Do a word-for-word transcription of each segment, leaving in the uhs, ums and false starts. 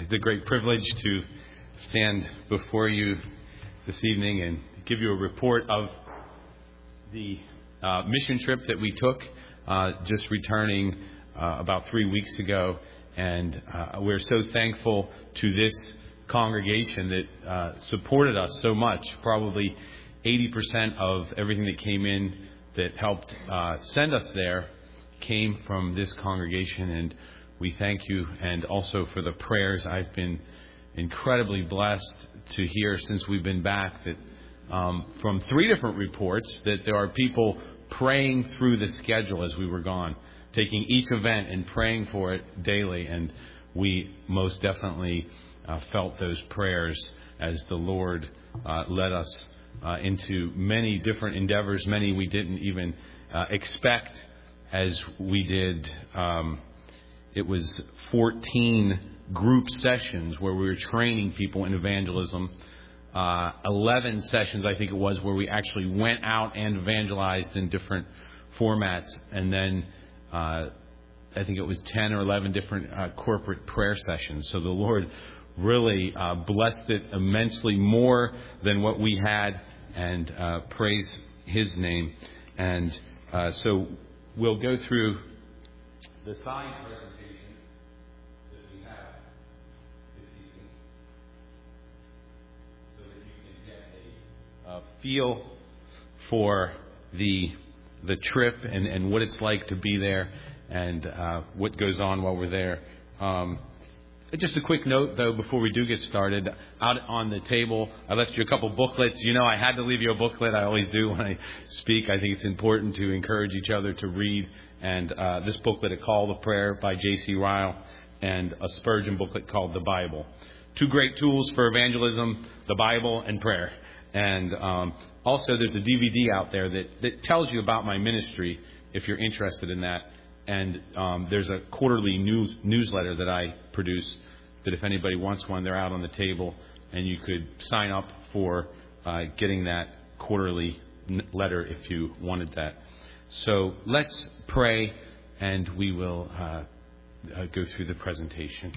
It's a great privilege to stand before you this evening and give you a report of the uh, mission trip that we took, uh, just returning uh, about three weeks ago. And uh, we're so thankful to this congregation that uh, supported us so much. Probably eighty percent of everything that came in that helped uh, send us there came from this congregation, and we thank you, and also for the prayers. I've been incredibly blessed to hear since we've been back that um, from three different reports that there are people praying through the schedule as we were gone, taking each event and praying for it daily, and we most definitely uh, felt those prayers as the Lord uh, led us uh, into many different endeavors, many we didn't even uh, expect as we did. Um, It was fourteen group sessions where we were training people in evangelism. Uh, eleven sessions, I think it was, where we actually went out and evangelized in different formats. And then uh, I think it was ten or eleven different uh, corporate prayer sessions. So the Lord really uh, blessed it immensely, more than what we had, and uh, praise His name. And uh, so we'll go through the sign presentation that we have this evening, so that you can get a uh, feel for the the trip and, and what it's like to be there, and uh, what goes on while we're there. Um, just a quick note, though, before we do get started. Out on the table, I left you a couple booklets. You know, I had to leave you a booklet. I always do when I speak. I think it's important to encourage each other to read. And uh, this booklet, A Call to Prayer by J C Ryle, and a Spurgeon booklet called The Bible. Two great tools for evangelism, the Bible and prayer. And um, also there's a D V D out there that, that tells you about my ministry if you're interested in that. And um, there's a quarterly news newsletter that I produce that if anybody wants one, they're out on the table. And you could sign up for uh, getting that quarterly n- letter if you wanted that. So let's pray, and we will uh, uh, go through the presentation.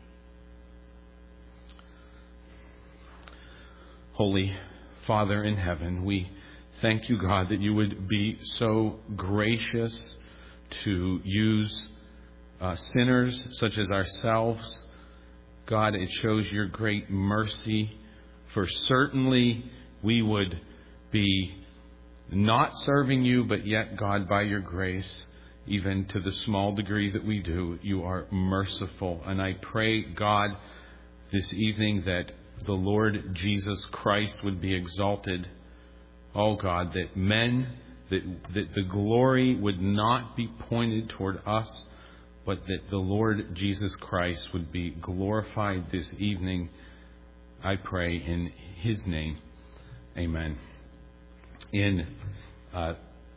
Holy Father in heaven, we thank you, God, that you would be so gracious to use uh, sinners such as ourselves. God, it shows your great mercy, for certainly we would be not serving you, but yet, God, by your grace, even to the small degree that we do, you are merciful. And I pray, God, this evening that the Lord Jesus Christ would be exalted. Oh, God, that men, that, that the glory would not be pointed toward us, but that the Lord Jesus Christ would be glorified this evening. I pray in His name. Amen. In uh,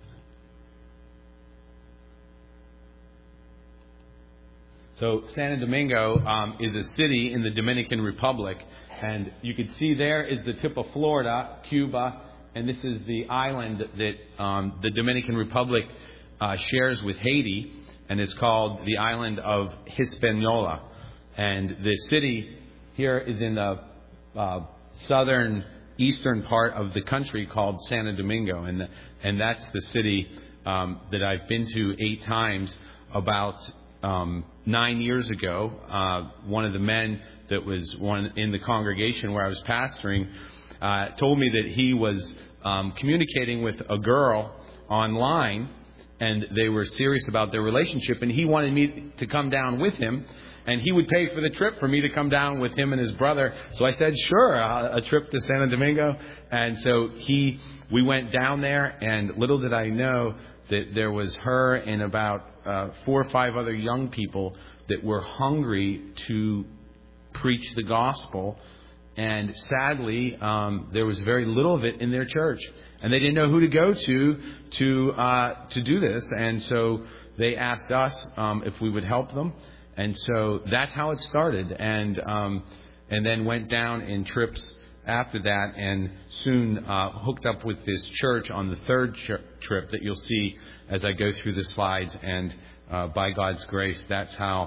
so Santo Domingo um, is a city in the Dominican Republic, and you can see there is the tip of Florida, Cuba, and this is the island that um, the Dominican Republic uh, shares with Haiti, and it's called the island of Hispaniola. And the city here is in the uh, southern eastern part of the country called Santo Domingo, and and that's the city um, that I've been to eight times. About um, nine years ago, uh, one of the men that was one in the congregation where I was pastoring uh, told me that he was um, communicating with a girl online, and they were serious about their relationship, and he wanted me to come down with him. And he would pay for the trip for me to come down with him and his brother. So I said, sure, a, a trip to Santo Domingo. And so he, we went down there, and little did I know that there was her and about uh, four or five other young people that were hungry to preach the gospel. And sadly, um, there was very little of it in their church. And they didn't know who to go to to uh, to do this. And so they asked us um, if we would help them. And so that's how it started, and um, and then went down in trips after that, and soon uh, hooked up with this church on the third ch- trip that you'll see as I go through the slides. And uh, by God's grace, that's how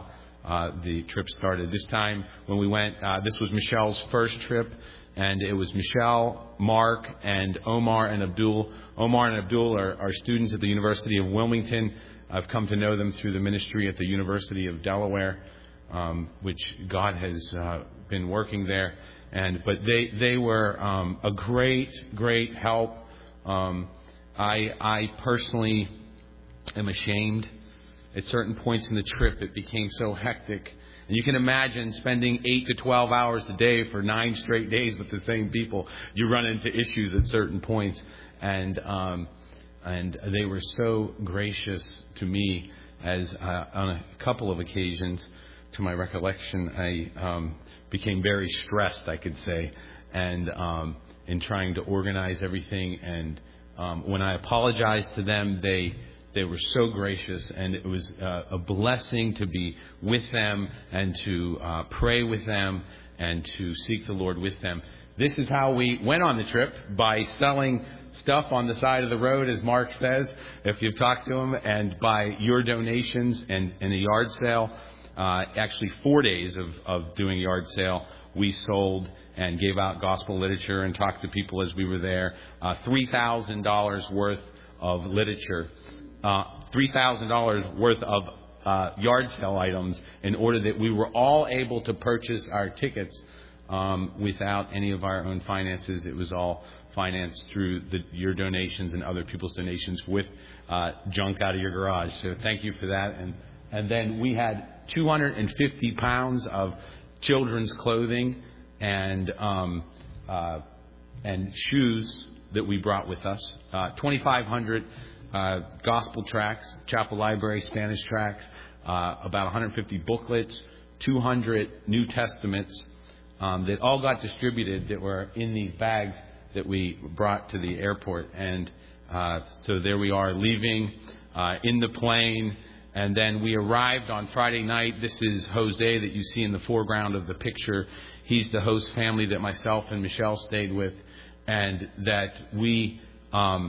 uh, the trip started. This time when we went, uh, this was Michelle's first trip, and it was Michelle, Mark, and Omar and Abdul. Omar and Abdul are, are students at the University of Wilmington. I've come to know them through the ministry at the University of Delaware, um, which God has uh, been working there. And but they they were um, a great great help. Um, I I personally am ashamed. At certain points in the trip, it became so hectic. And you can imagine spending eight to twelve hours a day for nine straight days with the same people. You run into issues at certain points. And um, and they were so gracious to me as uh, on a couple of occasions, to my recollection, I um, became very stressed, I could say, and um, in trying to organize everything. And um, when I apologized to them, they They were so gracious, and it was uh, a blessing to be with them and to uh, pray with them and to seek the Lord with them. This is how we went on the trip, by selling stuff on the side of the road, as Mark says, if you've talked to him, and by your donations and, and a yard sale. Uh, actually, four days of, of doing yard sale. We sold and gave out gospel literature and talked to people as we were there. Uh, three thousand dollars worth of literature. Uh, three thousand dollars worth of uh, yard sale items, in order that we were all able to purchase our tickets um, without any of our own finances. It was all financed through the, your donations and other people's donations with uh, junk out of your garage. So thank you for that. And and then we had two hundred fifty pounds of children's clothing and um, uh, and shoes that we brought with us. Uh, twenty-five hundred Uh, gospel tracts, Chapel Library, Spanish tracts, uh, about one hundred fifty booklets, two hundred New Testaments um, that all got distributed, that were in these bags that we brought to the airport. And uh, so there we are, leaving uh, in the plane. And then we arrived on Friday night. This is Jose that you see in the foreground of the picture. He's the host family that myself and Michelle stayed with, and that we... Um,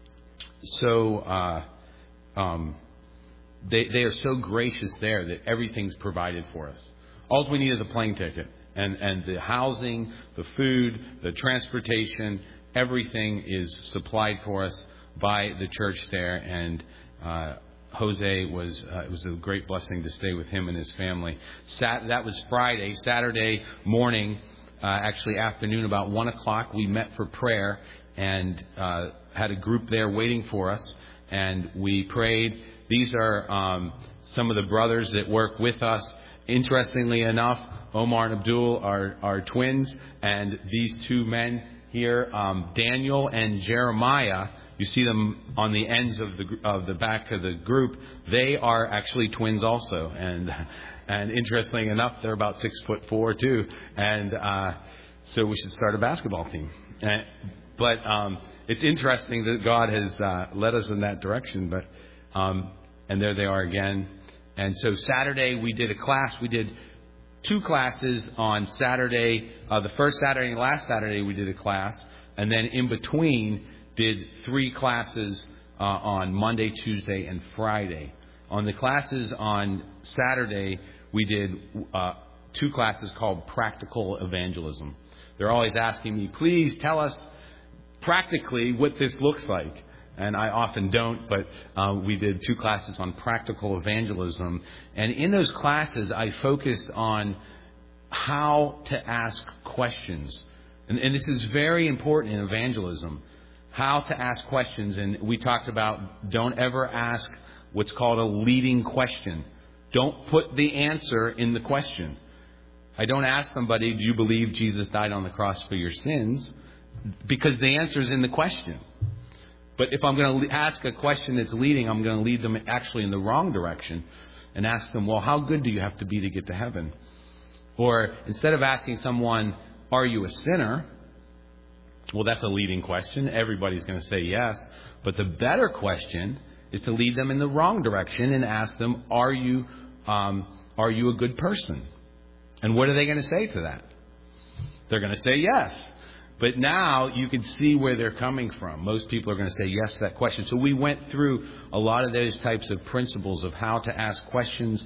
So uh, um, they they are so gracious there that everything's provided for us. All we need is a plane ticket, and, and the housing, the food, the transportation, everything is supplied for us by the church there. And uh, Jose was uh, it was a great blessing to stay with him and his family. Sat, that was Friday. Saturday morning, uh, actually afternoon, about one o'clock, we met for prayer. And uh, had a group there waiting for us, and we prayed. These are um, some of the brothers that work with us. Interestingly enough, Omar and Abdul are, are twins, and these two men here, um, Daniel and Jeremiah, you see them on the ends of the of the back of the group. They are actually twins also, and and interestingly enough, they're about six foot four too, and uh, so we should start a basketball team. And, But um, it's interesting that God has uh, led us in that direction. But um, and there they are again. And so Saturday we did a class. We did two classes on Saturday. Uh, the first Saturday and last Saturday we did a class. And then in between did three classes uh, on Monday, Tuesday, and Friday. On the classes on Saturday, we did uh, two classes called Practical Evangelism. They're always asking me, please tell us practically what this looks like. And I often don't, but uh, we did two classes on practical evangelism. And in those classes, I focused on how to ask questions. And, and this is very important in evangelism, how to ask questions. And we talked about don't ever ask what's called a leading question. Don't put the answer in the question. I don't ask somebody, do you believe Jesus died on the cross for your sins? Because the answer is in the question. But if I'm going to ask a question that's leading, I'm going to lead them actually in the wrong direction and ask them, well, how good do you have to be to get to heaven? Or instead of asking someone, are you a sinner? Well, that's a leading question. Everybody's going to say yes. But the better question is to lead them in the wrong direction and ask them, are you, um, are you a good person? And what are they going to say to that? They're going to say yes. But now you can see where they're coming from. Most people are going to say yes to that question. So we went through a lot of those types of principles of how to ask questions,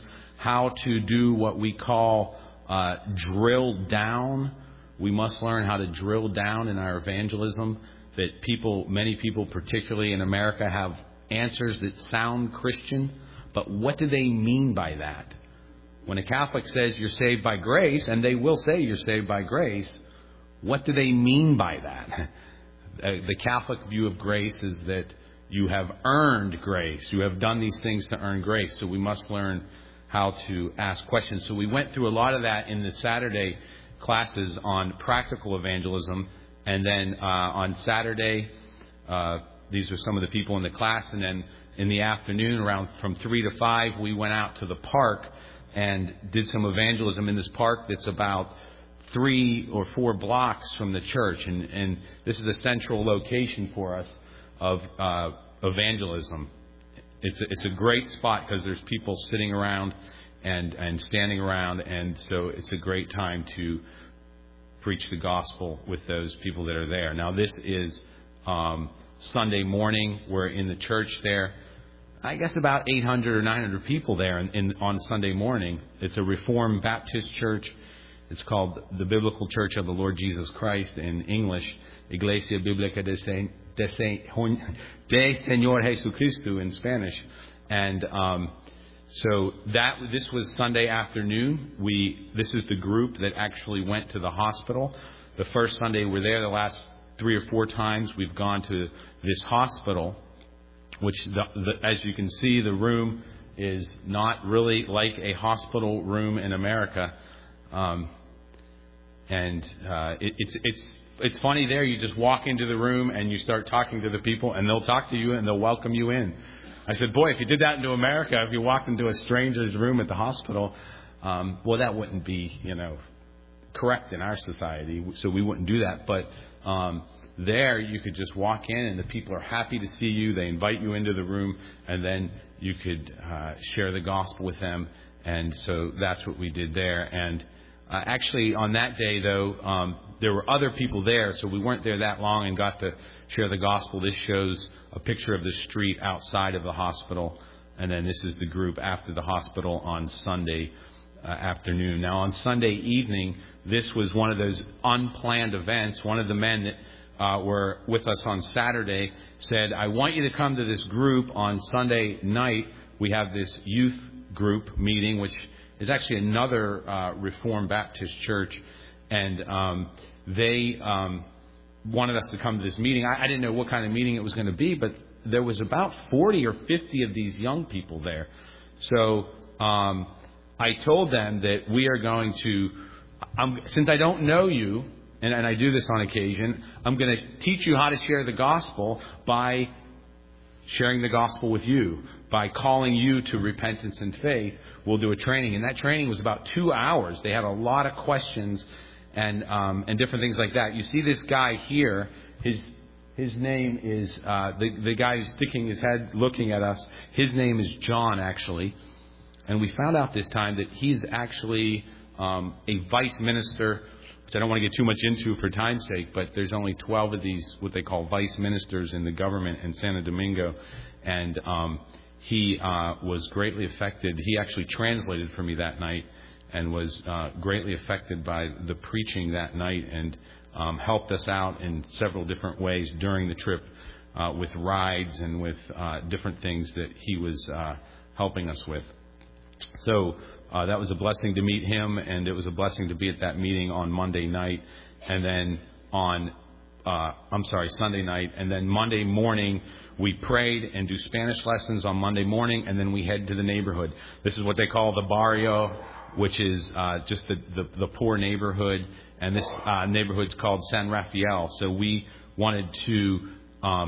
how to do what we call uh, drill down. We must learn how to drill down in our evangelism. That people, many people, particularly in America, have answers that sound Christian, but what do they mean by that? When a Catholic says you're saved by grace, and they will say you're saved by grace, what do they mean by that? The Catholic view of grace is that you have earned grace. You have done these things to earn grace. So we must learn how to ask questions. So we went through a lot of that in the Saturday classes on practical evangelism. And then uh, on Saturday, uh, these are some of the people in the class. And then in the afternoon, around from three to five, we went out to the park and did some evangelism in this park that's about three or four blocks from the church. And, and this is a central location for us of uh, evangelism. It's a, it's a great spot because there's people sitting around and, and standing around. And so it's a great time to preach the gospel with those people that are there. Now, this is um, Sunday morning. We're in the church there. I guess about eight hundred or nine hundred people there in, in, on Sunday morning. It's a Reformed Baptist church. It's called the Biblical Church of the Lord Jesus Christ in English, Iglesia Bíblica de, Sen, de, Sen, de Señor Jesucristo in Spanish. And um, so that this was Sunday afternoon. We this is the group that actually went to the hospital. The first Sunday we're there. The last three or four times we've gone to this hospital, which, the, the, as you can see, the room is not really like a hospital room in America. Um, and uh, it, it's it's it's funny there. You just walk into the room and you start talking to the people, and they'll talk to you and they'll welcome you in. I said, boy, if you did that into America, if you walked into a stranger's room at the hospital, um, well, that wouldn't be, you know, correct in our society. So we wouldn't do that. But um, there, you could just walk in, and the people are happy to see you. They invite you into the room, and then you could uh, share the gospel with them. And so that's what we did there. And uh, actually, on that day, though, um, there were other people there, so we weren't there that long and got to share the gospel. This shows a picture of the street outside of the hospital, and then this is the group after the hospital on Sunday uh, afternoon. Now, on Sunday evening, this was one of those unplanned events. One of the men that Uh, were with us on Saturday said, I want you to come to this group on Sunday night. We have this youth group meeting, which is actually another uh, Reformed Baptist church. And um, they um, wanted us to come to this meeting. I, I didn't know what kind of meeting it was going to be, but there was about forty or fifty of these young people there. So um, I told them that we are going to, um, since I don't know you, And, and I do this on occasion, I'm going to teach you how to share the gospel by sharing the gospel with you, by calling you to repentance and faith. We'll do a training. And that training was about two hours. They had a lot of questions and um, and different things like that. You see this guy here. His his name is, uh, the, the guy who's sticking his head looking at us, his name is John, actually. And we found out this time that he's actually um, a vice minister, I don't want to get too much into for time's sake, but there's only twelve of these, what they call vice ministers in the government in Santo Domingo. And um, he uh, was greatly affected. He actually translated for me that night and was uh, greatly affected by the preaching that night and um, helped us out in several different ways during the trip uh, with rides and with uh, different things that he was uh, helping us with. So Uh, that was a blessing to meet him, and it was a blessing to be at that meeting on Monday night, and then on, uh, I'm sorry, Sunday night, and then Monday morning we prayed and do Spanish lessons on Monday morning, and then we head to the neighborhood. This is what they call the barrio, which is uh, just the, the, the poor neighborhood, and this uh, neighborhood's called San Rafael. So we wanted to um,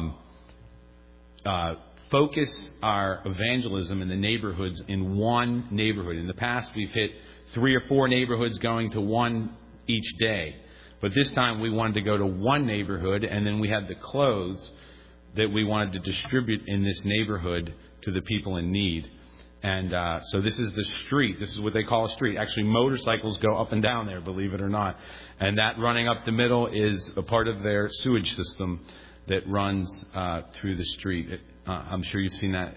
uh, focus our evangelism in the neighborhoods in one neighborhood. In the past, we've hit three or four neighborhoods going to one each day. But this time, we wanted to go to one neighborhood, and then we had the clothes that we wanted to distribute in this neighborhood to the people in need. And uh, so this is the street. This is what they call a street. Actually, motorcycles go up and down there, believe it or not. And that running up the middle is a part of their sewage system that runs uh, through the street. It, Uh, I'm sure you've seen that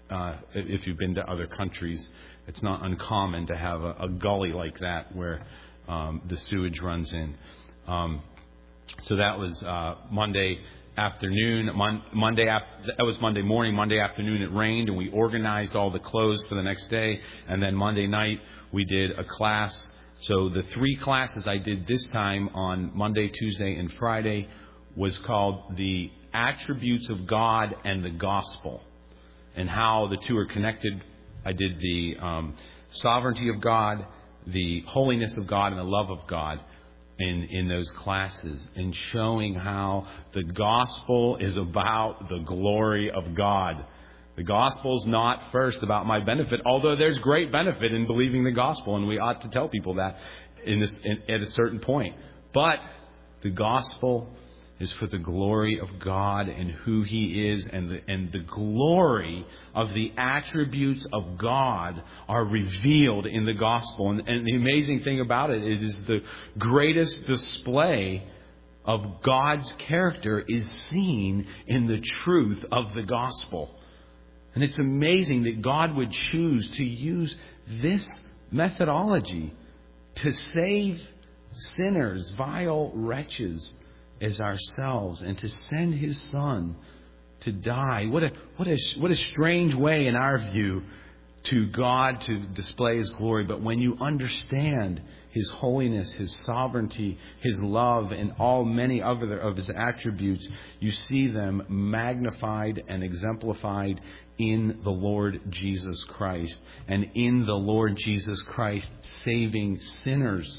uh, if you've been to other countries, it's not uncommon to have a, a gully like that where um, the sewage runs in. Um, so that was uh, Monday afternoon. Mon- Monday ap- that was Monday morning. Monday afternoon it rained, and we organized all the clothes for the next day. And then Monday night we did a class. So the three classes I did this time on Monday, Tuesday, and Friday was called the Attributes of God and the Gospel, and how the two are connected. I did the um, sovereignty of God, the holiness of God, and the love of God in, in those classes, and showing how the gospel is about the glory of God. The gospel is not first about my benefit, although there's great benefit in believing the gospel, and we ought to tell people that in this, in, at a certain point. But the gospel is for the glory of God and who He is, and the, and the glory of the attributes of God are revealed in the gospel. And, and the amazing thing about it is the greatest display of God's character is seen in the truth of the gospel. And it's amazing that God would choose to use this methodology to save sinners, vile wretches as ourselves, and to send His Son to die. What a what a what a strange way in our view to God to display His glory. But when you understand His holiness, His sovereignty, His love, and all many other of His attributes, you see them magnified and exemplified in the Lord Jesus Christ, and in the Lord Jesus Christ saving sinners.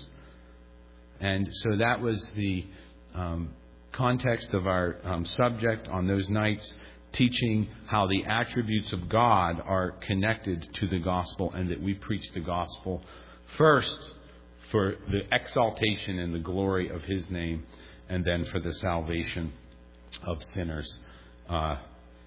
And so that was the um, context of our um, subject on those nights, teaching how the attributes of God are connected to the gospel, and that we preach the gospel first for the exaltation and the glory of His name, and then for the salvation of sinners. Uh,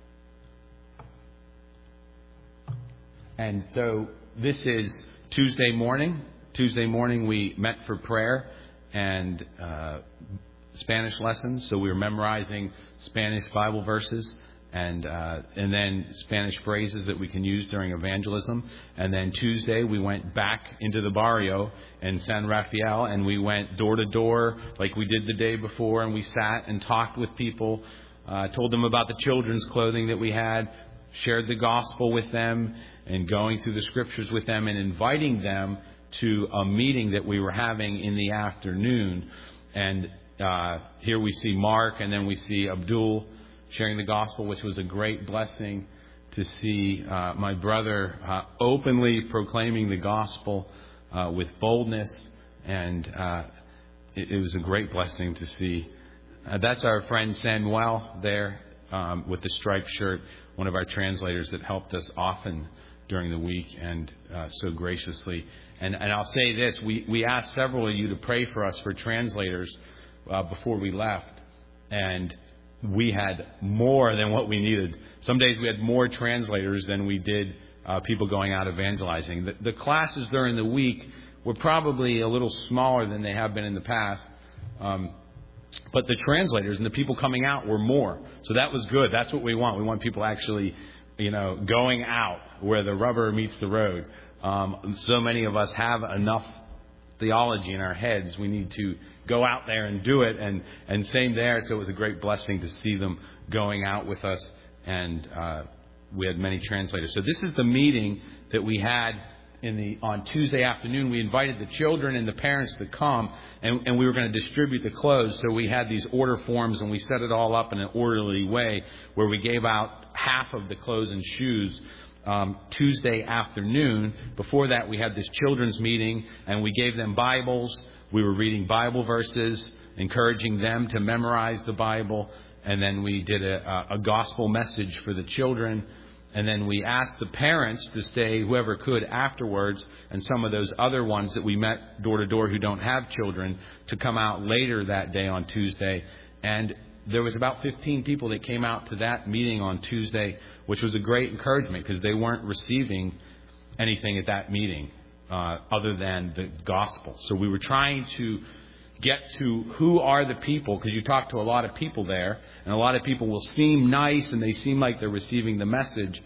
and so this is Tuesday morning. Tuesday morning we met for prayer and uh, Spanish lessons. So we were memorizing Spanish Bible verses, and uh, and then Spanish phrases that we can use during evangelism. And then Tuesday we went back into the barrio in San Rafael, and we went door to door like we did the day before, and we sat and talked with people, uh, told them about the children's clothing that we had, shared the gospel with them, and going through the scriptures with them, and inviting them to a meeting that we were having in the afternoon. And uh, here we see Mark, and then we see Abdul sharing the gospel, which was a great blessing to see uh, my brother uh, openly proclaiming the gospel uh, with boldness. And uh, it, it was a great blessing to see. Uh, that's our friend Samuel there um, with the striped shirt, one of our translators that helped us often during the week, and uh, so graciously. And, and I'll say this, we, we asked several of you to pray for us for translators uh, before we left, and we had more than what we needed. Some days we had more translators than we did uh, people going out evangelizing. The, the classes during the week were probably a little smaller than they have been in the past, um, but the translators and the people coming out were more. So that was good. That's what we want. We want people actually, you know, going out where the rubber meets the road. Um, so many of us have enough theology in our heads. We need to go out there and do it. And, and same there. So it was a great blessing to see them going out with us. And uh, we had many translators. So this is the meeting that we had in the on Tuesday afternoon. We invited the children and the parents to come, and, and we were going to distribute the clothes. So we had these order forms, and we set it all up in an orderly way where we gave out half of the clothes and shoes Um, Tuesday afternoon. Before that, we had this children's meeting, and we gave them Bibles. We were reading Bible verses, encouraging them to memorize the Bible, and then we did a, a gospel message for the children. And then we asked the parents to stay, whoever could, afterwards, and some of those other ones that we met door to door who don't have children to come out later that day on Tuesday. And there was about fifteen people that came out to that meeting on Tuesday, which was a great encouragement because they weren't receiving anything at that meeting uh, other than the gospel. So we were trying to get to who are the people, because you talk to a lot of people there, and a lot of people will seem nice and they seem like they're receiving the message,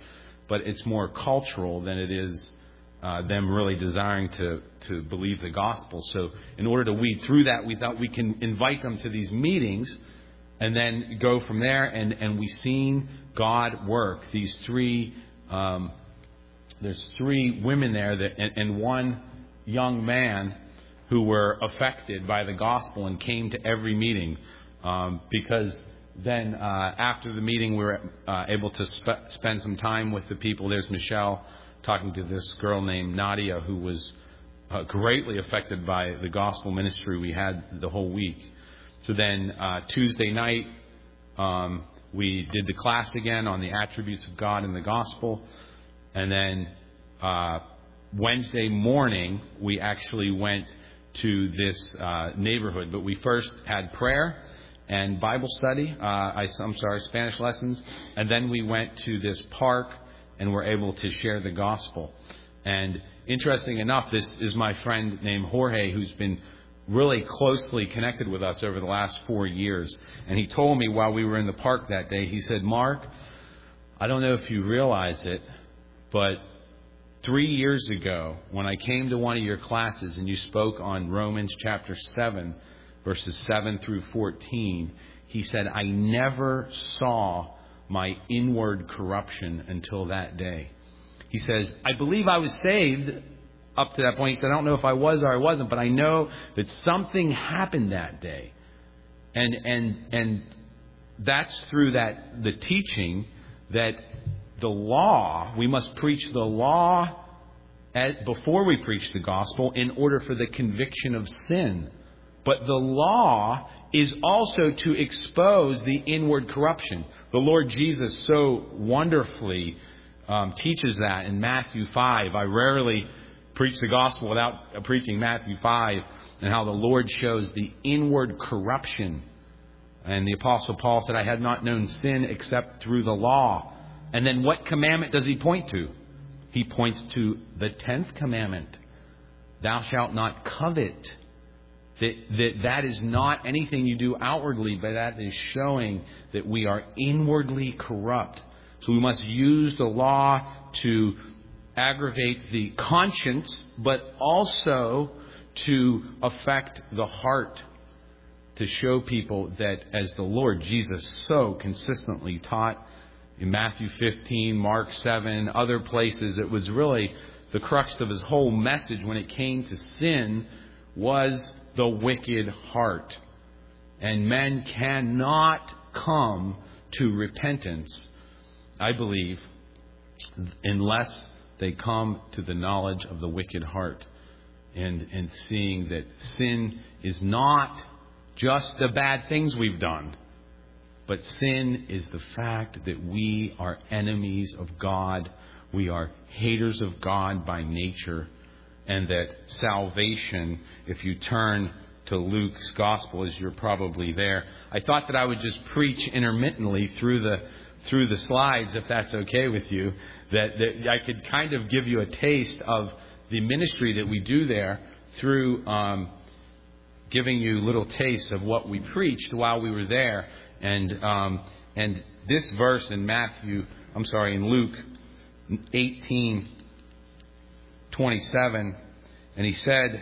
but it's more cultural than it is uh, them really desiring to, to believe the gospel. So in order to weed through that, we thought we can invite them to these meetings and then go from there. And, and we've seen God work. These three, um, there's three women there that, and, and one young man who were affected by the gospel and came to every meeting, um, because then uh, after the meeting we were uh, able to sp- spend some time with the people. There's Michelle talking to this girl named Nadia who was uh, greatly affected by the gospel ministry we had the whole week. So then uh, Tuesday night um, we did the class again on the attributes of God in the gospel, and then uh, Wednesday morning we actually went to this uh, neighborhood. But we first had prayer and Bible study, uh, I, I'm sorry, Spanish lessons, and then we went to this park and were able to share the gospel. And interesting enough, this is my friend named Jorge, who's been really closely connected with us over the last four years. And he told me while we were in the park that day, he said, Mark, I don't know if you realize it, but three years ago, when I came to one of your classes and you spoke on Romans chapter seven, verses seven through fourteen, he said, I never saw my inward corruption until that day. He says, I believe I was saved up to that point. He said, I don't know if I was or I wasn't, but I know that something happened that day. And and and that's through that the teaching that the law, we must preach the law at, before we preach the gospel in order for the conviction of sin. But the law is also to expose the inward corruption. The Lord Jesus so wonderfully um, teaches that in Matthew five. I rarely preach the gospel without preaching Matthew five and how the Lord shows the inward corruption. And the Apostle Paul said, I had not known sin except through the law. And then what commandment does he point to? He points to the tenth commandment. Thou shalt not covet. That, that that is not anything you do outwardly, but that is showing that we are inwardly corrupt. So we must use the law to aggravate the conscience, but also to affect the heart, to show people that as the Lord Jesus so consistently taught in Matthew fifteen, Mark seven, other places, it was really the crux of his whole message when it came to sin was the wicked heart. And men cannot come to repentance, I believe, unless they come to the knowledge of the wicked heart and, and seeing that sin is not just the bad things we've done, but sin is the fact that we are enemies of God. We are haters of God by nature. And that salvation, if you turn to Luke's gospel, as you're probably there, I thought that I would just preach intermittently through the through the slides, if that's okay with you, that, that I could kind of give you a taste of the ministry that we do there through um, giving you little tastes of what we preached while we were there. And um, and this verse in Matthew, I'm sorry, in Luke eighteen twenty-seven, and he said,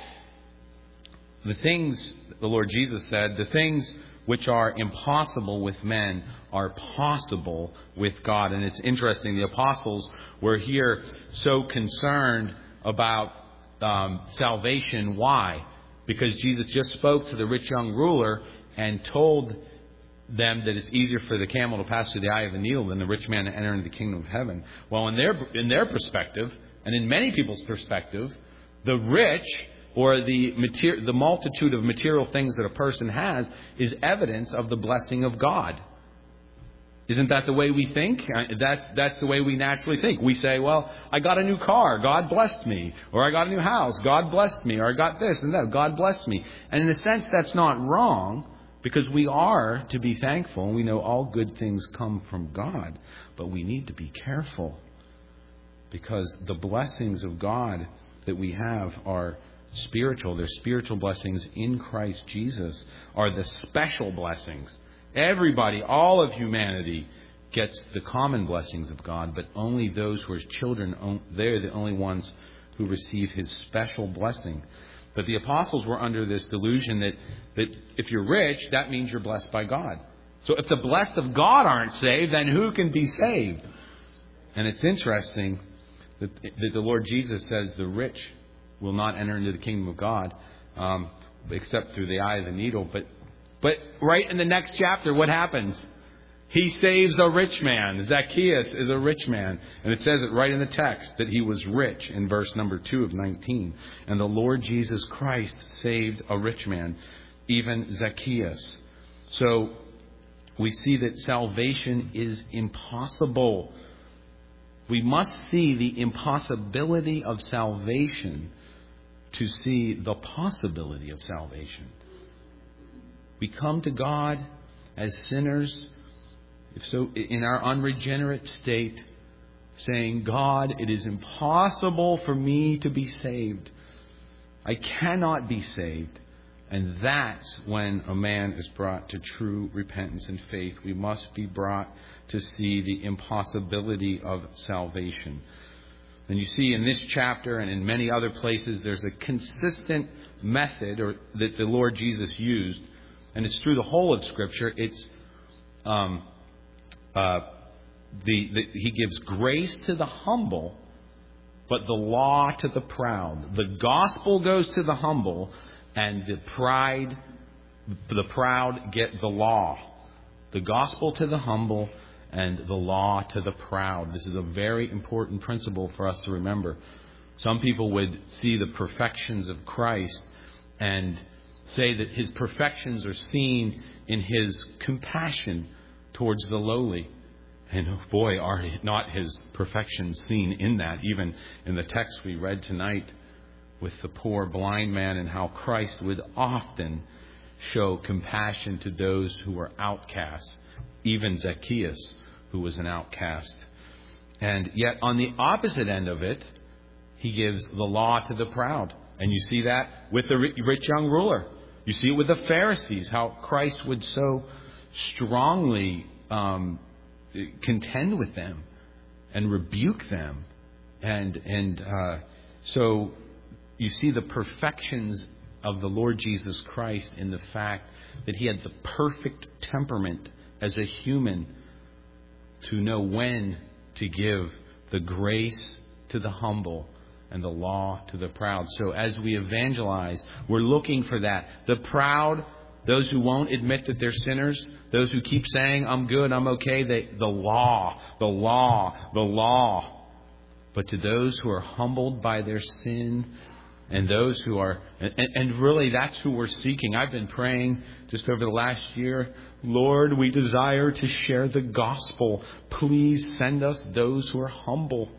the things, the Lord Jesus said, the things which are impossible with men are possible with God. And it's interesting, the apostles were here so concerned about um, salvation. Why? Because Jesus just spoke to the rich young ruler and told them that it's easier for the camel to pass through the eye of a needle than the rich man to enter into the kingdom of heaven. Well, in their in their perspective, and in many people's perspective, the rich or the mater- the multitude of material things that a person has is evidence of the blessing of God. Isn't that the way we think? That's that's the way we naturally think. We say, well, I got a new car, God blessed me. Or I got a new house, God blessed me. Or I got this and that, God blessed me. And in a sense, that's not wrong, because we are to be thankful. And we know all good things come from God. But we need to be careful, because the blessings of God that we have are spiritual. They're spiritual blessings in Christ Jesus, are the special blessings. Everybody, all of humanity gets the common blessings of God, but only those who are his children, they're the only ones who receive his special blessing. But the apostles were under this delusion that, that if you're rich, that means you're blessed by God. So if the blessed of God aren't saved, then who can be saved? And it's interesting that, that the Lord Jesus says the rich will not enter into the kingdom of God, um, except through the eye of the needle. But, but right in the next chapter, what happens? He saves a rich man. Zacchaeus is a rich man. And it says it right in the text that he was rich in verse number two of nineteen. And the Lord Jesus Christ saved a rich man, even Zacchaeus. So we see that salvation is impossible. We must see the impossibility of salvation to see the possibility of salvation. We come to God as sinners, if so, in our unregenerate state, saying, God, it is impossible for me to be saved. I cannot be saved. And that's when a man is brought to true repentance and faith. We must be brought to see the impossibility of salvation. And you see in this chapter and in many other places, there's a consistent method or that the Lord Jesus used. And it's through the whole of Scripture. It's um, uh, the, the he gives grace to the humble, but the law to the proud. The gospel goes to the humble, and the pride, the proud get the law. The gospel to the humble, and the law to the proud. This is a very important principle for us to remember. Some people would see the perfections of Christ and say that his perfections are seen in his compassion towards the lowly. And oh boy, are not his perfections seen in that, even in the text we read tonight with the poor blind man, and how Christ would often show compassion to those who were outcasts, even Zacchaeus, who was an outcast. And yet on the opposite end of it, he gives the law to the proud. And you see that with the rich young ruler. You see it with the Pharisees, how Christ would so strongly um, contend with them and rebuke them. And, and uh, so you see the perfections of the Lord Jesus Christ in the fact that he had the perfect temperament as a human to know when to give the grace to the humble and the law to the proud. So as we evangelize, we're looking for that. The proud, those who won't admit that they're sinners, those who keep saying, I'm good, I'm okay, they, the law, the law, the law. But to those who are humbled by their sin, and those who are, and, and really that's who we're seeking. I've been praying just over the last year, Lord, we desire to share the gospel. Please send us those who are humble.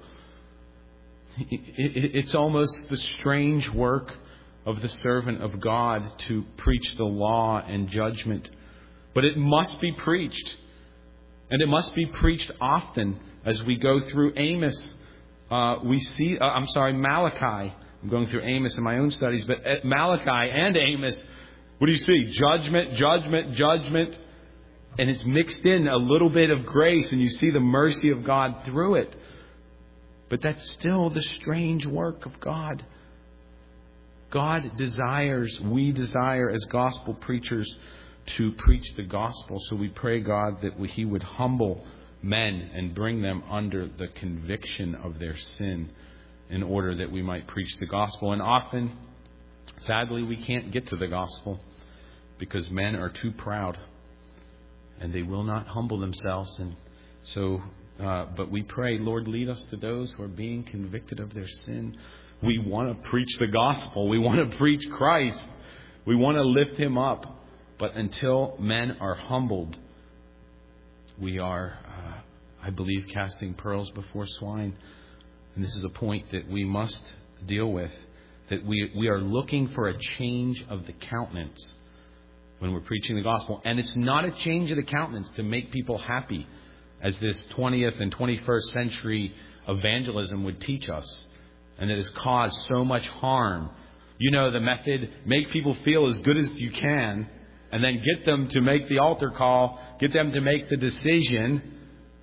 It's almost the strange work of the servant of God to preach the law and judgment. But it must be preached. And it must be preached often as we go through Amos. Uh, we see, uh, I'm sorry, Malachi. I'm going through Amos in my own studies, but at Malachi and Amos, what do you see? Judgment, judgment, judgment. And it's mixed in a little bit of grace, and you see the mercy of God through it. But that's still the strange work of God. God desires, we desire as gospel preachers to preach the gospel. So we pray, God, that He would humble men and bring them under the conviction of their sin in order that we might preach the gospel. And often, sadly, we can't get to the gospel because men are too proud and they will not humble themselves. And so, uh, but we pray, Lord, lead us to those who are being convicted of their sin. We want to preach the gospel. We want to preach Christ. We want to lift Him up. But until men are humbled, we are, uh, I believe, casting pearls before swine. And this is a point that we must deal with, that we we are looking for a change of the countenance when we're preaching the gospel. And it's not a change of the countenance to make people happy, as this twentieth and twenty-first century evangelism would teach us, and that has caused so much harm. You know the method, make people feel as good as you can, and then get them to make the altar call, get them to make the decision,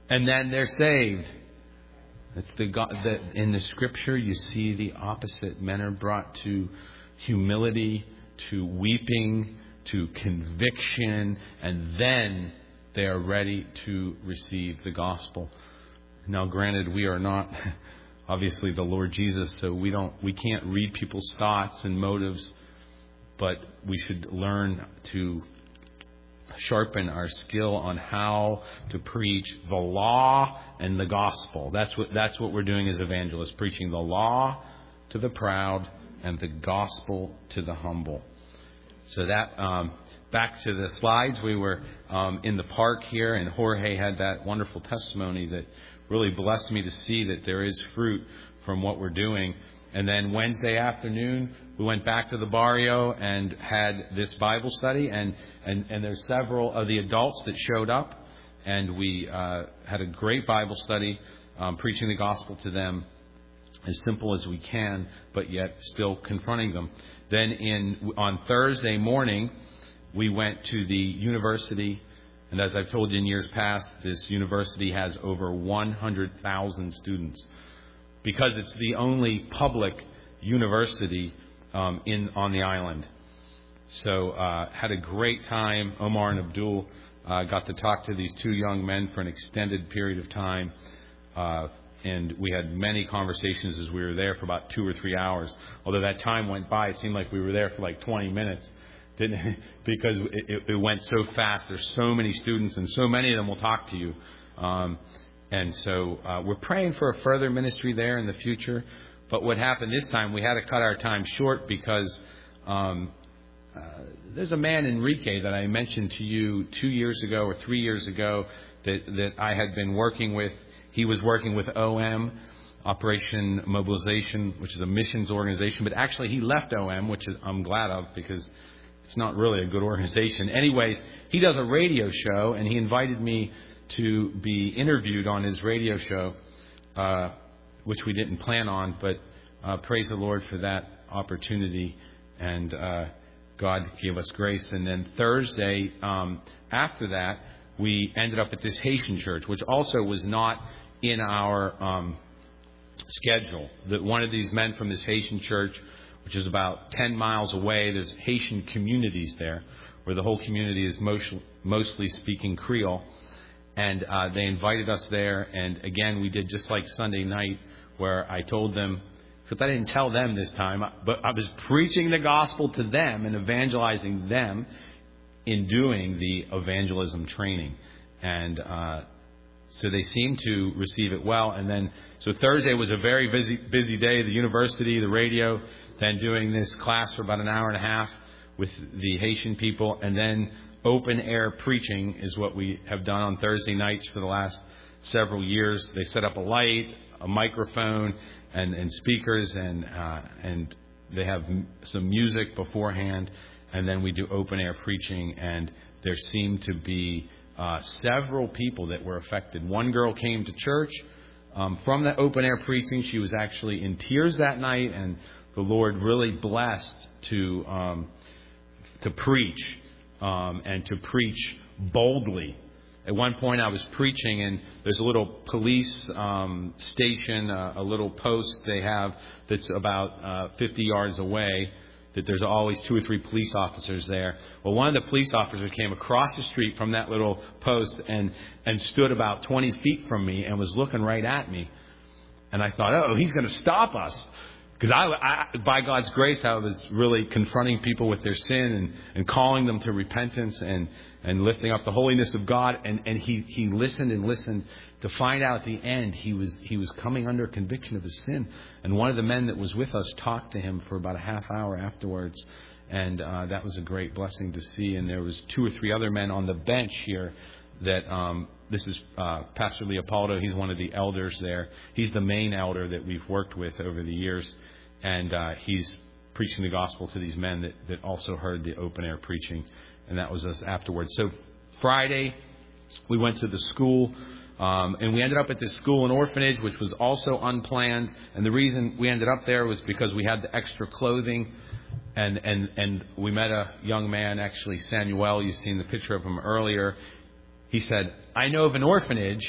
and then they're saved. It's the God that in the Scripture you see the opposite. Men are brought to humility, to weeping, to conviction, and then they are ready to receive the gospel. Now, granted, we are not obviously the Lord Jesus, so we don't we can't read people's thoughts and motives, but we should learn to sharpen our skill on how to preach the law and the gospel. That's what that's what we're doing as evangelists, preaching the law to the proud and the gospel to the humble. So that um, back to the slides, we were um, in the park here, and Jorge had that wonderful testimony that really blessed me to see that there is fruit from what we're doing. And then Wednesday afternoon, we went back to the barrio and had this Bible study. And, and, and there's several of the adults that showed up. And we uh, had a great Bible study, um, preaching the gospel to them as simple as we can, but yet still confronting them. Then in on Thursday morning, we went to the university. And as I've told you in years past, this university has over one hundred thousand students, because it's the only public university um, in on the island. So uh, had a great time. Omar and Abdul uh, got to talk to these two young men for an extended period of time. Uh, and we had many conversations as we were there for about two or three hours. Although that time went by, it seemed like we were there for like twenty minutes. Didn't it? Because it, it went so fast. There's so many students, and so many of them will talk to you. Um, And so uh, we're praying for a further ministry there in the future. But what happened this time, we had to cut our time short because um, uh, there's a man, Enrique, that I mentioned to you two years ago or three years ago that, that I had been working with. He was working with O M, Operation Mobilization, which is a missions organization. But actually he left O M, which is, I'm glad of, because it's not really a good organization. Anyways, he does a radio show, and he invited me to be interviewed on his radio show, uh, which we didn't plan on, but uh, praise the Lord for that opportunity, and uh, God gave us grace. And then Thursday, um, after that, we ended up at this Haitian church, which also was not in our um, schedule. That one of these men from this Haitian church, which is about ten miles away, there's Haitian communities there, where the whole community is most, mostly speaking Creole. And uh, they invited us there. And again, we did just like Sunday night, where I told them, except I didn't tell them this time, but I was preaching the gospel to them and evangelizing them in doing the evangelism training. And uh, so they seemed to receive it well. And then, so Thursday was a very busy, busy day, the university, the radio, then doing this class for about an hour and a half with the Haitian people. And then open air preaching is what we have done on Thursday nights for the last several years. They set up a light, a microphone, and, and speakers, and uh, and they have m- some music beforehand, and then we do open air preaching. And there seemed to be uh, several people that were affected. One girl came to church um, from that open air preaching. She was actually in tears that night, and the Lord really blessed to um, to preach. Um, and to preach boldly. At one point I was preaching, and there's a little police um, station, uh, a little post they have that's about uh, fifty yards away, that there's always two or three police officers there. Well, one of the police officers came across the street from that little post and, and stood about twenty feet from me and was looking right at me. And I thought, oh, he's going to stop us. Because I, I, by God's grace, I was really confronting people with their sin and, and calling them to repentance and, and lifting up the holiness of God. And, and he, he listened and listened to find out at the end he was he was coming under conviction of his sin. And one of the men that was with us talked to him for about a half hour afterwards. And uh, that was a great blessing to see. And there was two or three other men on the bench here that um, this is uh, Pastor Leopoldo. He's one of the elders there. He's the main elder that we've worked with over the years. And uh, he's preaching the gospel to these men that, that also heard the open air preaching. And that was us afterwards. So Friday, we went to the school. Um, and we ended up at this school and orphanage, which was also unplanned. And the reason we ended up there was because we had the extra clothing. And, and, and we met a young man, actually, Samuel. You've seen the picture of him earlier. He said, I know of an orphanage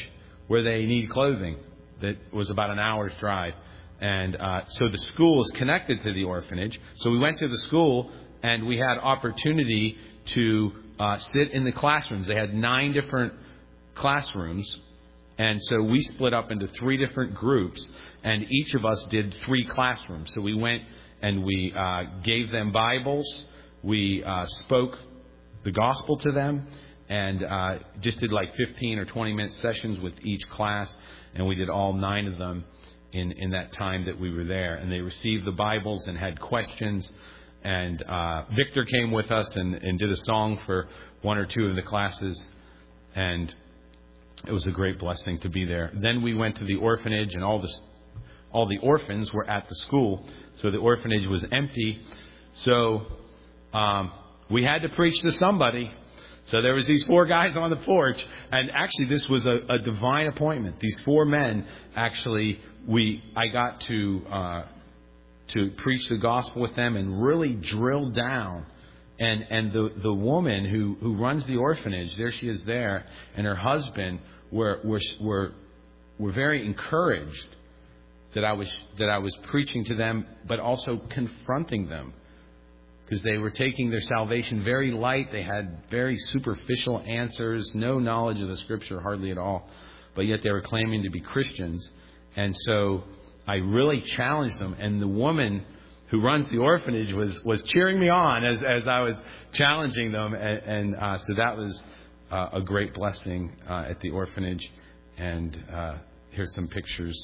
where they need clothing. That was about an hour's drive. And uh, so the school is connected to the orphanage. So we went to the school, and we had opportunity to uh, sit in the classrooms. They had nine different classrooms. And so we split up into three different groups, and each of us did three classrooms. So we went and we uh, gave them Bibles. We uh, spoke the gospel to them, and uh, just did like fifteen or twenty minute sessions with each class. And we did all nine of them in, in that time that we were there. And they received the Bibles and had questions. And uh, Victor came with us and, and did a song for one or two of the classes. And it was a great blessing to be there. Then we went to the orphanage, and all the, all the orphans were at the school. So the orphanage was empty. So um, we had to preach to somebody. So there was these four guys on the porch, and actually this was a, a divine appointment. These four men, actually, we I got to uh, to preach the gospel with them and really drill down. And and the, the woman who, who runs the orphanage, there she is there, and her husband were were were were very encouraged that I was that I was preaching to them, but also confronting them. Because they were taking their salvation very light. They had very superficial answers, no knowledge of the Scripture, hardly at all. But yet they were claiming to be Christians. And so I really challenged them. And the woman who runs the orphanage was, was cheering me on as, as I was challenging them. And, and uh, so that was uh, a great blessing uh, at the orphanage. And uh, here's some pictures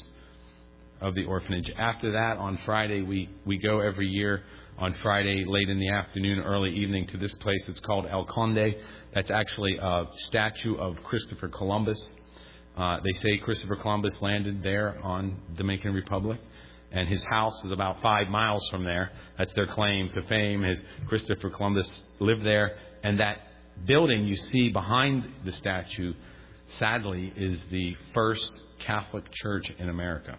of the orphanage. After that, on Friday, we, we go every year on Friday, late in the afternoon, early evening, to this place that's called El Conde. That's actually a statue of Christopher Columbus. Uh, they say Christopher Columbus landed there on Dominican Republic, and his house is about five miles from there. That's their claim to fame, is Christopher Columbus lived there. And that building you see behind the statue, sadly, is the first Catholic church in America.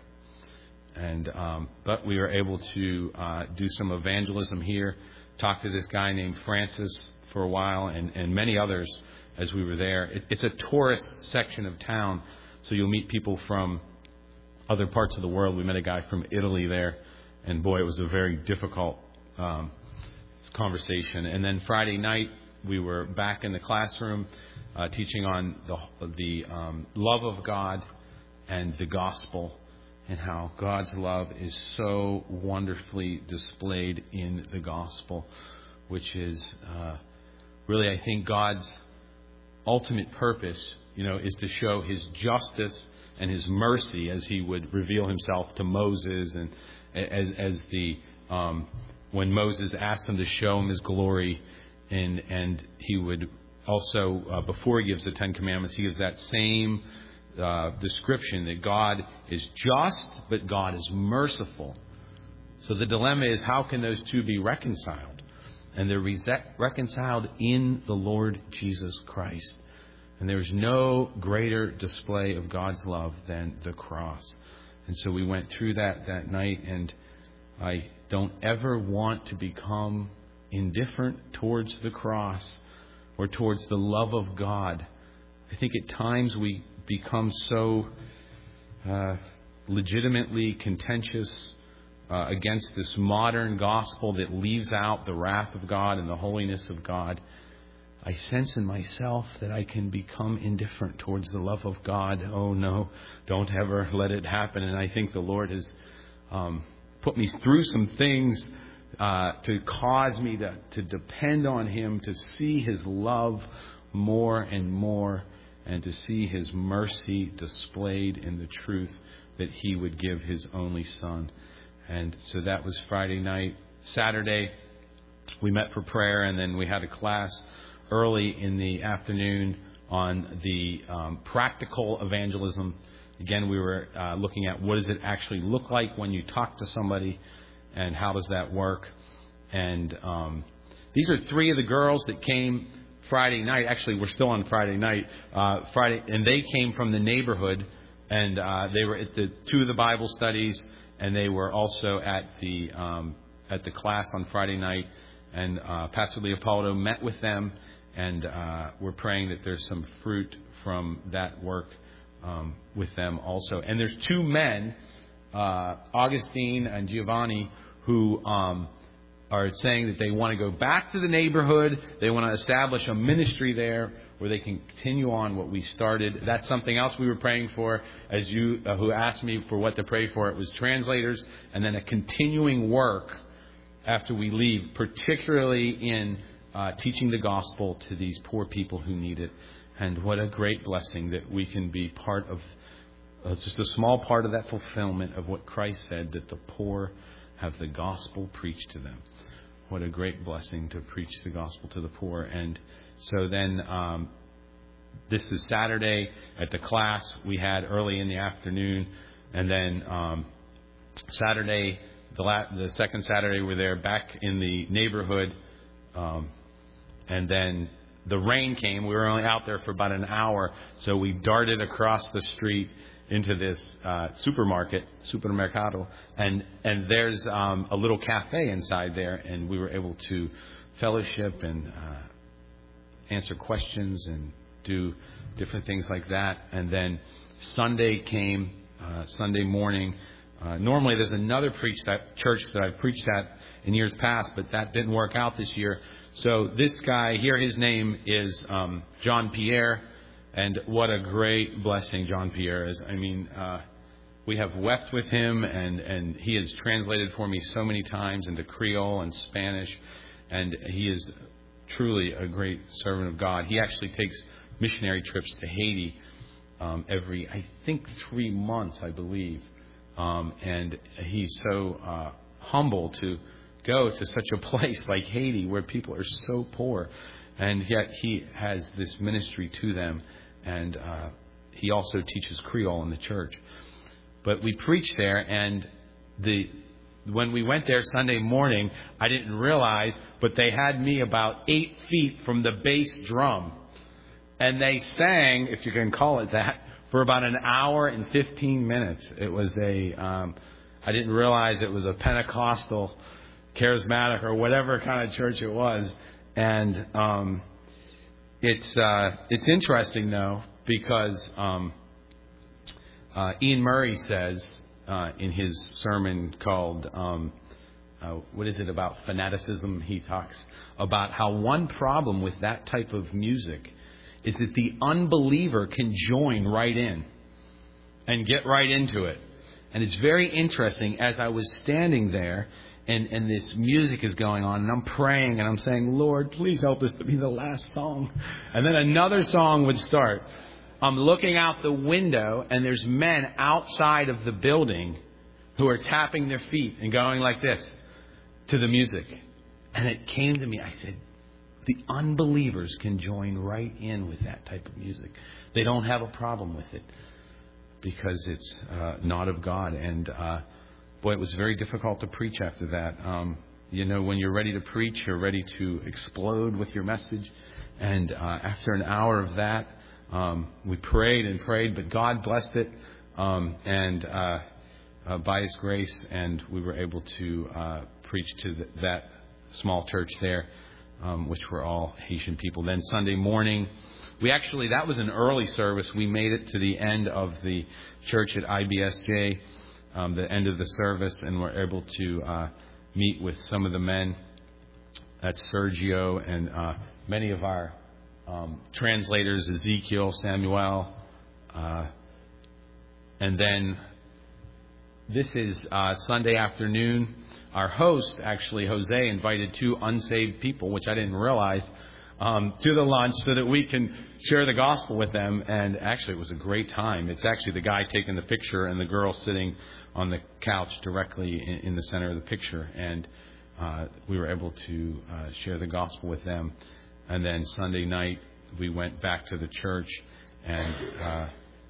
And um, but we were able to uh, do some evangelism here, talk to this guy named Francis for a while, and, and many others as we were there. It, it's a tourist section of town, so you'll meet people from other parts of the world. We met a guy from Italy there, and boy, it was a very difficult um, conversation. And then Friday night, we were back in the classroom uh, teaching on the, the um, love of God and the gospel, and how God's love is so wonderfully displayed in the gospel, which is uh, really, I think, God's ultimate purpose, you know, is to show His justice and His mercy as He would reveal Himself to Moses, and as, as the um, when Moses asked Him to show Him His glory, and and He would also uh, before He gives the Ten Commandments, He gives that same Uh, description that God is just, but God is merciful. So the dilemma is, how can those two be reconciled? And they're re- reconciled in the Lord Jesus Christ. And there's no greater display of God's love than the cross. And so we went through that that night, and I don't ever want to become indifferent towards the cross or towards the love of God. I think at times we become so uh, legitimately contentious uh, against this modern gospel that leaves out the wrath of God and the holiness of God. I sense in myself that I can become indifferent towards the love of God. Oh no, don't ever let it happen. And I think the Lord has um, put me through some things uh, to cause me to, to depend on Him, to see His love more and more, and to see His mercy displayed in the truth that He would give His only Son. And so that was Friday night. Saturday, we met for prayer, and then we had a class early in the afternoon on the um, practical evangelism. Again, we were uh, looking at what does it actually look like when you talk to somebody, and how does that work. And um, these are three of the girls that came Friday night. Actually, we're still on Friday night. Uh, Friday, and they came from the neighborhood, and uh, they were at the two of the Bible studies, and they were also at the um, at the class on Friday night. And uh, Pastor Leopoldo met with them, and uh, we're praying that there's some fruit from that work um, with them also. And there's two men, uh, Augustine and Giovanni, who um, are saying that they want to go back to the neighborhood. They want to establish a ministry there where they can continue on what we started. That's something else we were praying for, as you uh, who asked me for what to pray for. It was translators and then a continuing work after we leave, particularly in uh, teaching the gospel to these poor people who need it. And what a great blessing that we can be part of, uh, just a small part of that fulfillment of what Christ said, that the poor have the gospel preached to them. What a great blessing to preach the gospel to the poor. And so then um, this is Saturday at the class we had early in the afternoon. And then um, Saturday, the, la- the second Saturday, we're there back in the neighborhood. Um, and then the rain came. We were only out there for about an hour. So we darted across the street into this uh, supermarket, supermercado, and and there's um, a little cafe inside there, and we were able to fellowship and uh, answer questions and do different things like that. And then Sunday came, uh, Sunday morning. Uh, normally there's another preach that church that I've preached at in years past, but that didn't work out this year. So this guy here, his name is um, John Pierre. And what a great blessing John Pierre is. I mean, uh, we have wept with him, and, and he has translated for me so many times into Creole and Spanish. And he is truly a great servant of God. He actually takes missionary trips to Haiti um, every, I think, three months, I believe. Um, and he's so uh, humble to go to such a place like Haiti where people are so poor. And yet he has this ministry to them. And uh, he also teaches Creole in the church. But we preached there, and the when we went there Sunday morning, I didn't realize, but they had me about eight feet from the bass drum. And they sang, if you can call it that, for about an hour and fifteen minutes. It was a, um, I didn't realize it was a Pentecostal, charismatic, or whatever kind of church it was. And um It's uh, it's interesting, though, because um, uh, Ian Murray says uh, in his sermon called, um, uh, what is it, about fanaticism? He talks about how one problem with that type of music is that the unbeliever can join right in and get right into it. And it's very interesting. As I was standing there, And, and this music is going on, and I'm praying, and I'm saying, Lord, please help this to be the last song. And then another song would start. I'm looking out the window, and there's men outside of the building who are tapping their feet and going like this to the music. And it came to me, I said, the unbelievers can join right in with that type of music. They don't have a problem with it because it's uh, not of God. And uh Boy, it was very difficult to preach after that. Um, you know, when you're ready to preach, you're ready to explode with your message. And uh, after an hour of that, um, we prayed and prayed, but God blessed it. Um, and uh, uh, by His grace, and we were able to uh, preach to the, that small church there, um, which were all Haitian people. Then Sunday morning, we actually, that was an early service. We made it to the end of the church at I B S J. Um, the end of the service, and we're able to uh, meet with some of the men at Sergio and uh, many of our um, translators, Ezekiel, Samuel. Uh, and then this is uh, Sunday afternoon. Our host, actually, Jose, invited two unsaved people, which I didn't realize, um, to the lunch so that we can share the gospel with them. And actually, it was a great time. It's actually the guy taking the picture and the girl sitting on the couch directly in, in the center of the picture. And uh, we were able to uh, share the gospel with them. And then Sunday night, we went back to the church. And uh,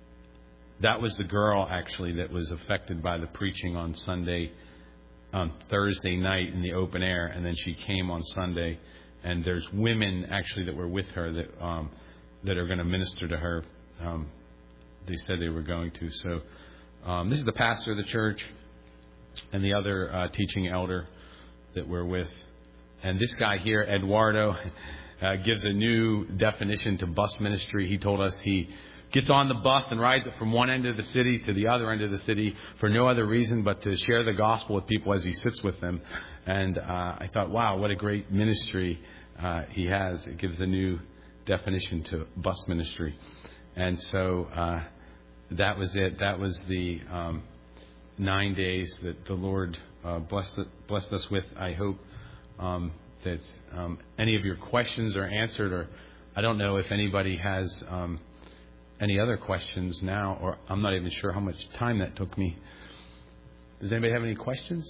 that was the girl, actually, that was affected by the preaching on Sunday, on Thursday night in the open air. And then she came on Sunday. And there's women, actually, that were with her that um, that are going to minister to her. Um, they said they were going to. So um, this is the pastor of the church and the other uh, teaching elder that we're with. And this guy here, Eduardo, uh, gives a new definition to bus ministry. He told us he gets on the bus and rides it from one end of the city to the other end of the city for no other reason but to share the gospel with people as he sits with them. And uh, I thought, wow, what a great ministry uh, he has. It gives a new definition to bus ministry. And so uh, that was it. That was the um, nine days that the Lord uh, blessed, blessed us with. I hope um, that um, any of your questions are answered, or I don't know if anybody has um, any other questions now, or I'm not even sure how much time that took me. Does anybody have any questions?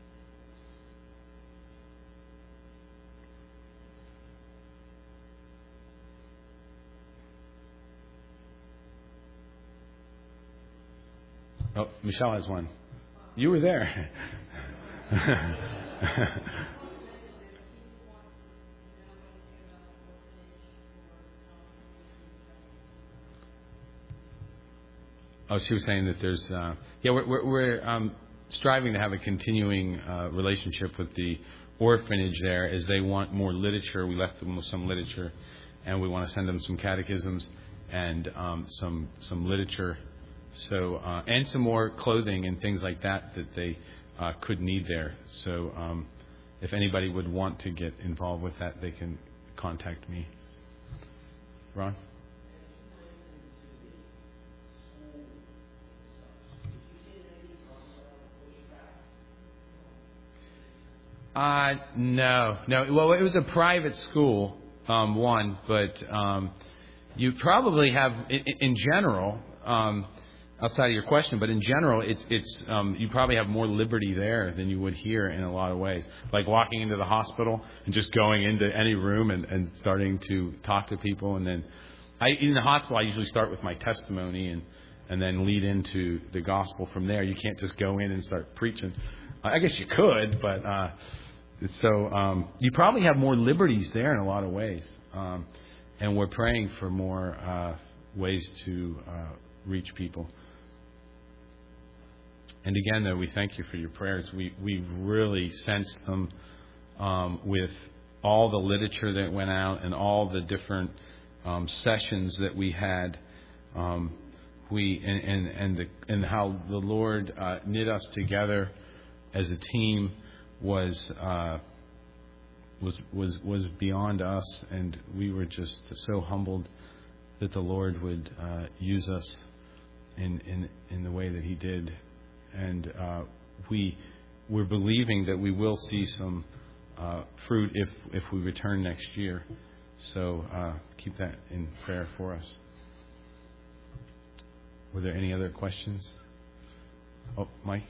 Oh, Michelle has one. You were there. Oh, she was saying that there's, uh, yeah, we're, we're, we're um, striving to have a continuing uh, relationship with the orphanage there, as they want more literature. We left them with some literature, and we want to send them some catechisms and um, some some literature, so uh, and some more clothing and things like that that they uh, could need there. So um, if anybody would want to get involved with that, they can contact me. Ron? Uh, no, no. Well, it was a private school, um, one, but um, you probably have, in, in general, um, outside of your question, but in general, it's it's um, you probably have more liberty there than you would here in a lot of ways. Like walking into the hospital and just going into any room and, and starting to talk to people, and then I, in the hospital, I usually start with my testimony and and then lead into the gospel from there. You can't just go in and start preaching. I guess you could, but uh, so um, you probably have more liberties there in a lot of ways. Um, and we're praying for more uh, ways to uh, reach people. And again, though, we thank you for your prayers. We we really sensed them um, with all the literature that went out and all the different um, sessions that we had. Um, we and and and, the, and how the Lord uh, knit us together as a team was uh, was was was beyond us, and we were just so humbled that the Lord would uh, use us in, in in the way that He did, and uh, we we're believing that we will see some uh, fruit if if we return next year. So uh, keep that in prayer for us. Were there any other questions? Oh, Mike.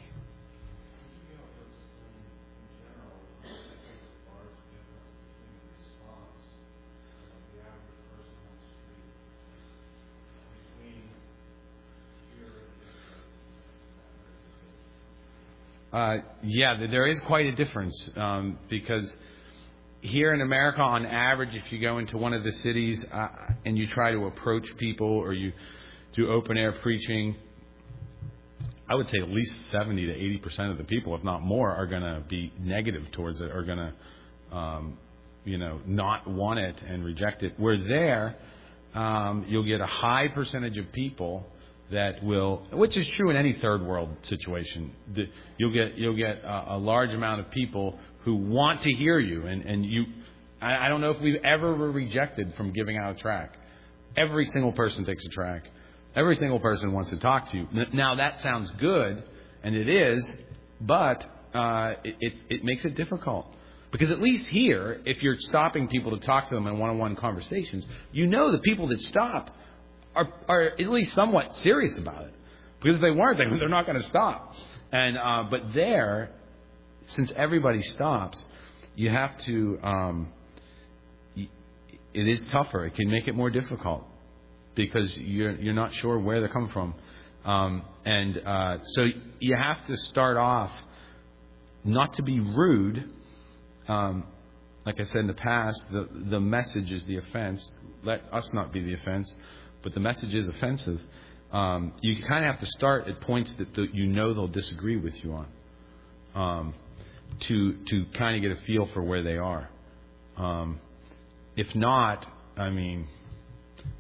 Uh, yeah, there is quite a difference um, because here in America, on average, if you go into one of the cities uh, and you try to approach people or you do open air preaching, I would say at least seventy to eighty percent of the people, if not more, are going to be negative towards it, are going to, um, you know, not want it and reject it. Where there, um, you'll get a high percentage of people that will, which is true in any third world situation. You'll get you'll get a, a large amount of people who want to hear you, and and you. I, I don't know if we've ever were rejected from giving out a tract. Every single person takes a tract. Every single person wants to talk to you. Now that sounds good, and it is, but uh, it, it it makes it difficult. Because at least here, if you're stopping people to talk to them in one-on-one conversations, you know the people that stop Are, are at least somewhat serious about it, because if they weren't, they, they're not going to stop. And uh, but there, since everybody stops, you have to. Um, it is tougher. It can make it more difficult because you're you're not sure where they're coming from, um, and uh, so you have to start off not to be rude. Um, like I said in the past, the the message is the offense. Let us not be the offense. But the message is offensive. Um, you kind of have to start at points that the, you know they'll disagree with you on, um, to to kind of get a feel for where they are. Um, if not, I mean,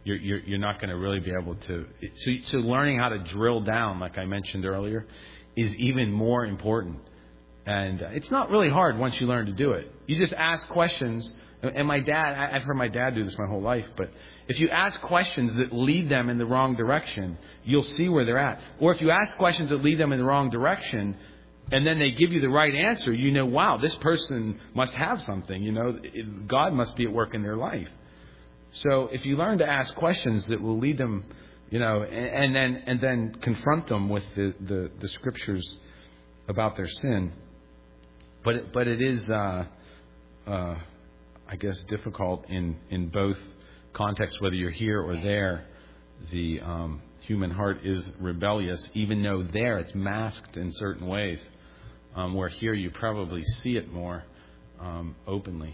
you're you're, you're not going to really be able to. So, so learning how to drill down, like I mentioned earlier, is even more important. And it's not really hard once you learn to do it. You just ask questions. And my dad, I've heard my dad do this my whole life, but if you ask questions that lead them in the wrong direction, you'll see where they're at. Or if you ask questions that lead them in the wrong direction, and then they give you the right answer, you know, wow, this person must have something. You know, God must be at work in their life. So if you learn to ask questions that will lead them, you know, and, and then and then confront them with the, the, the scriptures about their sin. But it, but it is, uh, uh, I guess, difficult in, in both contexts, whether you're here or there. The um, human heart is rebellious, even though there it's masked in certain ways. Um, where here you probably see it more um, openly.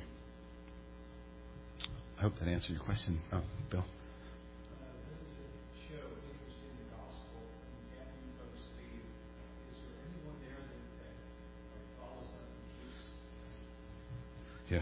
I hope that answered your question. Oh, Bill. Yeah.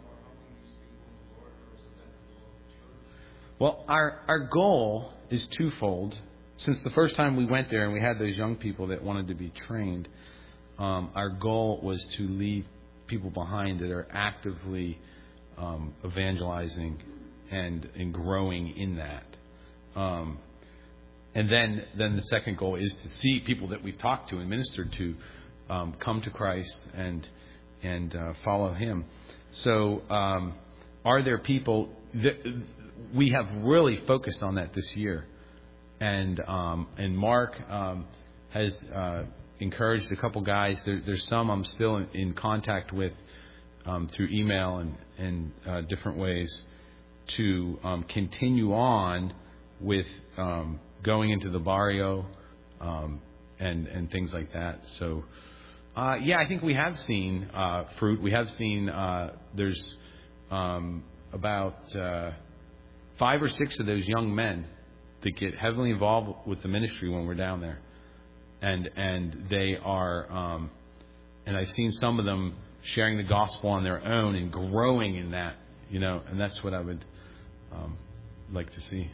Well, our our goal is twofold. Since the first time we went there and we had those young people that wanted to be trained, um, our goal was to leave people behind that are actively um, evangelizing and and growing in that. Um, and then then the second goal is to see people that we've talked to and ministered to um, come to Christ and and uh, follow Him. So, um, are there people that we have really focused on that this year? And um, and Mark um, has uh, encouraged a couple guys. There, there's some I'm still in, in contact with um, through email and and uh, different ways to um, continue on with um, going into the barrio um, and and things like that. So. Uh, yeah, I think we have seen uh, fruit. We have seen uh, there's um, about uh, five or six of those young men that get heavily involved with the ministry when we're down there, and and they are, um, and I've seen some of them sharing the gospel on their own and growing in that, you know, and that's what I would um, like to see.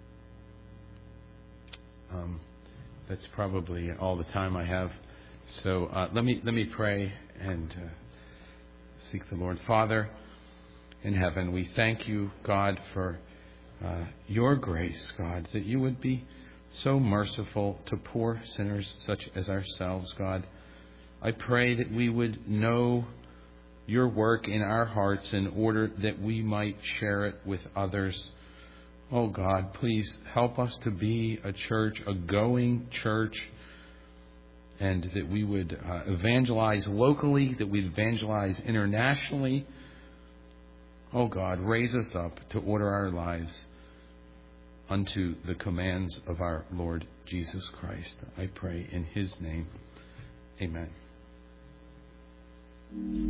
Um, that's probably all the time I have. So uh, let me let me pray and uh, seek the Lord. Father in heaven, we thank you, God, for uh, your grace, God, that you would be so merciful to poor sinners such as ourselves, God. I pray that we would know your work in our hearts in order that we might share it with others. Oh, God, please help us to be a church, a going church, and that we would uh, evangelize locally, that we'd evangelize internationally. Oh God, raise us up to order our lives unto the commands of our Lord Jesus Christ. I pray in His name. Amen.